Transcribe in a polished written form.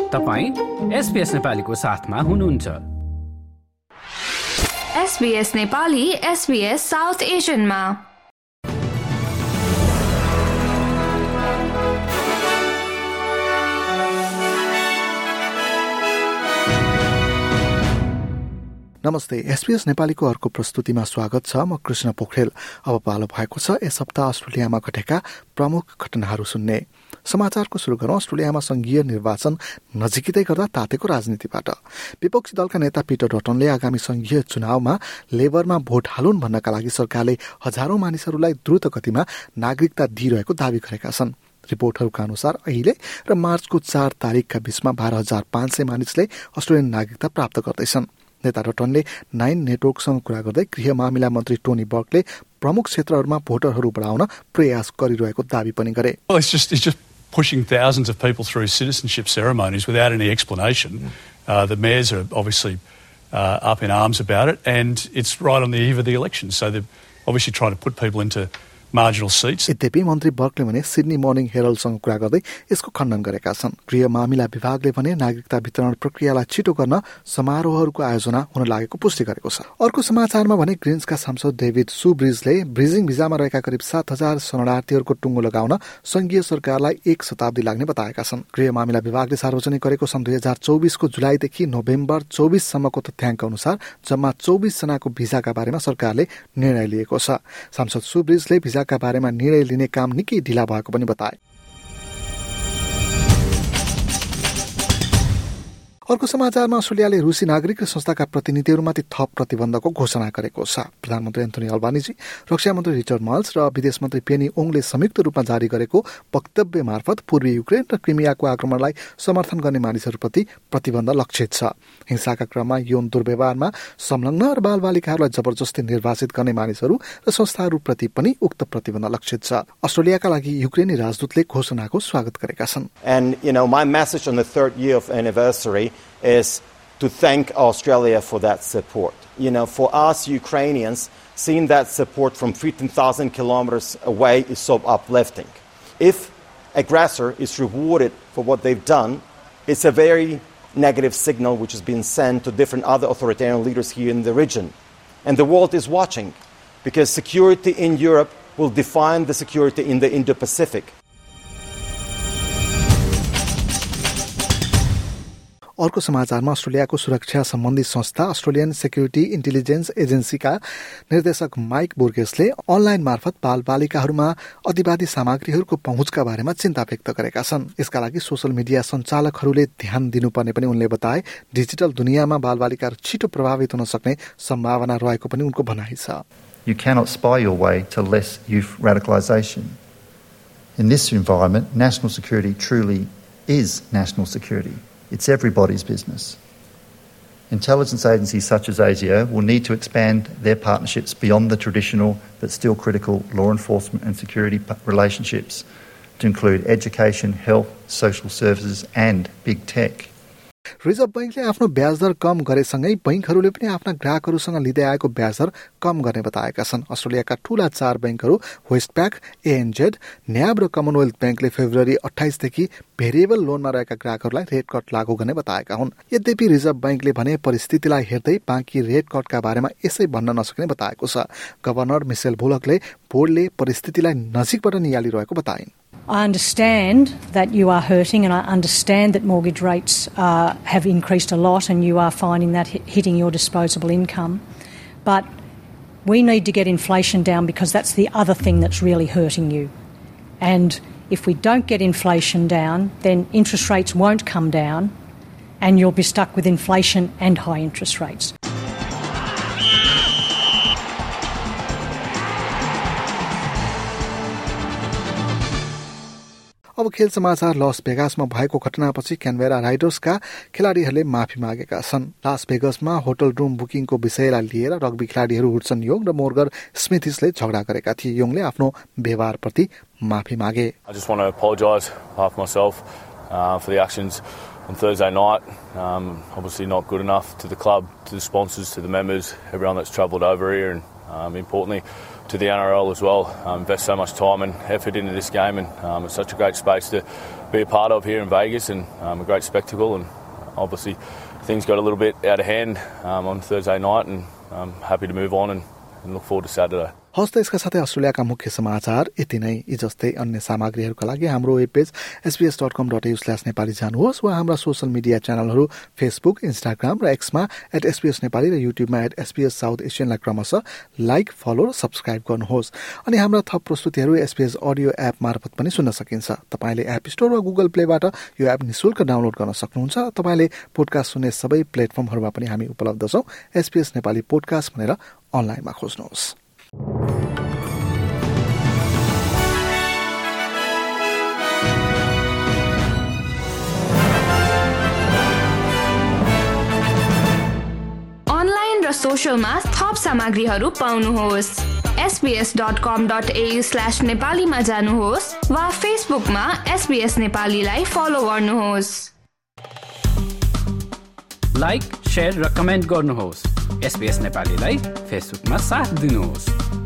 तपाईं SBS नेपालीको साथमा हुनुहुन्छ। SBS नेपाली SBS साउथ एशियनमा। नमस्ते, SBS नेपालीको अर्को प्रस्तुतिमा स्वागत छ। म कृष्ण पोखरेल। अब पालो भएको छ यस हप्ता अस्ट्रेलियामा घटेका प्रमुख घटनाहरू सुन्ने। समाचारको सुरु गरौँ अस्ट्रेलियामा संघीय निर्वाचन नजिकै गर्दा तातेको राजनीतिबाट। विपक्षी दलका नेता पीटर डटनले आगामी संघीय चुनावमा लेबरमा भोट हालुन् भन्नका लागि सरकारले हजारौं मानिसहरूलाई द्रुत गतिमा नागरिकता दिइरहेको दावी गरेका छन्। रिपोर्टहरूका अनुसार अहिले र मार्चको 4 तारिकका बीचमा 12,500 मानिसले अस्ट्रेलियन नागरिकता प्राप्त गर्दैछन्। नेता डटनले 9 नेटवर्कसँग कुरा गर्दै गृह मामिला मन्त्री टोनी बर्कले प्रमुख क्षेत्रहरूमा भोटरहरू बढाउन प्रयास गरिरहेको दावी पनि गरे। It's just pushing thousands of people through citizenship ceremonies without any explanation. The mayors are obviously up in arms about it, and it's right on the eve of the election. So they're obviously trying to put people into marginal seats. यद्यपि मन्त्री Berkeley भने Sydney morning हेरल्डसँग कुरा गर्दै यसको खण्डन गरेका छन्। गृह मामिला विभागले भने नागरिकता वितरण प्रक्रियालाई छिटो गर्न समारोहहरूको आयोजना हुन लागेको पुष्टि गरेको छ। अर्को समाचारमा भने ग्रिन्सका सांसद डेभिड सुब्रिजले ब्रिजिङ भिजामा रहेका करिब 7,000 शरणार्थीहरूको टुङ्गो लगाउन संघीय सरकारलाई 1 शताब्दी लाग्ने बताएका छन्। गृह मामिला विभागले सार्वजनिक गरेको सन् 2024 को जुलाईदेखि नोभेम्बर 24 सम्मको तथ्याङ्क अनुसार जम्मा 24 जनाको भिजाका बारेमा सरकारले निर्णय लिएको छ। सांसद सुब्रिजले का बारेमा निर्णय लिने काम निकै ढिला भएको पनि बताए। अर्को समाचारमा अस्ट्रेलियाले रूसी नागरिक र संस्थाका प्रतिनिधिहरूमाथि थप प्रतिबन्धको घोषणा गरेको छ। प्रधानमन्त्री एन्थोनी अल्बानीजी, रक्षा मन्त्री रिचर्ड माल्स र विदेश मन्त्री पेनी ओङले संयुक्त रूपमा जारी गरेको वक्तव्य मार्फत पूर्वी युक्रेन र क्रिमियाको आक्रमणलाई समर्थन गर्ने मानिसहरूप्रति प्रतिबन्ध लक्षित छ। हिंसाका क्रममा यौन दुर्व्यवहारमा संलग्न र बालबालिकाहरूलाई जबरजस्ती निर्वासित गर्ने मानिसहरू र संस्थाहरूप्रति पनि उक्त प्रतिबन्ध लक्षित छ। अस्ट्रेलियाका लागि युक्रेनी राजदूतले घोषणाको स्वागत गरेका छन्। And my message on the 3rd year of anniversary is to thank Australia for that support. For us Ukrainians, seeing that support from 15,000 kilometers away is so uplifting. If aggressor is rewarded for what they've done, it's a very negative signal which has been sent to different other authoritarian leaders here in the region. And the world is watching, because security in Europe will define the security in the Indo-Pacific. अर्को समाचारमा अस्ट्रेलियाको सुरक्षा सम्बन्धी संस्था Australian security intelligence एजेन्सीका निर्देशक mic बुर्गेसले online मार्फत बालबालिकाहरूमा अतिवादी सामग्रीहरूको पहुँचका बारेमा चिन्ता व्यक्त गरेका छन्। यसका लागि सोशल मिडिया सञ्चालकहरूले ध्यान दिनुपर्ने पनि उनले बताए। डिजिटल दुनियाँमा बालबालिकाहरू छिटो प्रभावित हुन सक्ने सम्भावना रहेको पनि उनको भनाइ छ। You cannot spy your way to less youth radicalisation. In this environment, national security truly is national security. It's everybody's business. Intelligence agencies such as ASIO will need to expand their partnerships beyond the traditional but still critical law enforcement and security relationships to include education, health, social services and big tech. Reserve बैंकले आफ्नो ब्याज दर कम गरेसँगै बैंकहरूले पनि आफ्ना ग्राहकहरूसँग लिँदै आएको ब्याज दर कम गर्ने बताएका छन्। अस्ट्रेलियाका ठूला 4 बैंकहरू वेस्टप्याक, एएनजेड, न्याब र कमनवेल्थ बैंकले फेब्रुअरी 28 देखि भेरिएबल लोनमा रहेका ग्राहकहरूलाई रेट कट लागू गर्ने बताएका हुन्। यद्यपि रिजर्भ बैंकले भने परिस्थितिलाई हेर्दै बाँकी रेट कटका बारेमा यसै भन्न नसक्ने बताएको छ। गभर्नर मिसेल बुलकले बोर्डले परिस्थितिलाई नजिकबाट नियालिरहेको बताइन्। I understand that you are hurting, and I understand that mortgage rates have increased a lot and you are finding that hitting your disposable income. But we need to get inflation down, because that's the other thing that's really hurting you. And if we don't get inflation down, then interest rates won't come down and you'll be stuck with inflation and high interest rates. अब खेल समाचार। Loss भेगासमा भएको घटनापछि Canberra राइडर्सका खेलाडीहरूले माफी मागेका छन्। लास भेगासमा होटल रुम बुकिङको विषयलाई लिएर रग्बी खेलाडीहरू हुडसन योङ र मोर्गन स्मिथिसले झगडा गरेका थिए। योङले आफ्नो व्यवहारप्रति माफी मागे। I just want to apologise on behalf of myself for the actions on Thursday night. Obviously not good enough to the club, to the sponsors, to the members, everyone that's travelled over here, and importantly to the NRL as well. Invest so much time and effort into this game, and it's such a great space to be a part of here in Vegas, and a great spectacle. And obviously things got a little bit out of hand on Thursday night, and I'm happy to move on and look forward to Saturday. हस्त यसका साथै अस्ट्रेलियाका मुख्य समाचार यति नै। यी जस्तै अन्य सामग्रीहरूका लागि हाम्रो वेब पेज sbs.com.au/nepali जानुहोस् वा हाम्रा सोशल मिडिया च्यानलहरू फेसबुक, इन्स्टाग्राम र एक्समा @SBS नेपाली र युट्युबमा @SBS साउथ एसियनलाई क्रमशः लाइक, फलो र सब्स्क्राइब गर्नुहोस्। अनि हाम्रा थप प्रस्तुतिहरू SBS अडियो एप मार्फत पनि सुन्न सकिन्छ। तपाईले एप स्टोर वा गुगल प्लेबाट यो एप निशुल्क डाउनलोड गर्न सक्नुहुन्छ। तपाईले पोडकास्ट सुन्ने सबै प्लेटफर्महरूमा पनि हामी उपलब्ध छौं। SBS नेपाली पोडकास्ट भनेर अनलाइनमा खोज्नुहोस्। अनलाइन र सोशलमा थप सामग्रीहरू पाउनुहोस्। sbs.com.au/नेपालीमा जानुहोस् वा फेसबुकमा SBS नेपालीलाई फलो गर्नुहोस्। लाइक, शेयर र कमेन्ट गर्नुहोस्। SBS नेपालीलाई फेसबुकमा साथ दिनुहोस्।